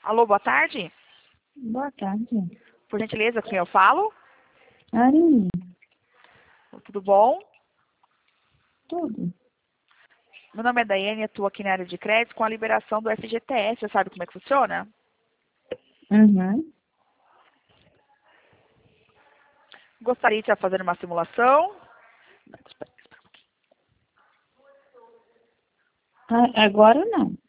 Alô, boa tarde. Boa tarde. Por gentileza, com quem eu falo? Aline, Tudo bom? tudo. Meu nome é Daiane, atuo aqui na área de crédito com a liberação do FGTS. Você sabe como é que funciona? Uhum. Gostaria de estar fazendo uma simulação. Agora não.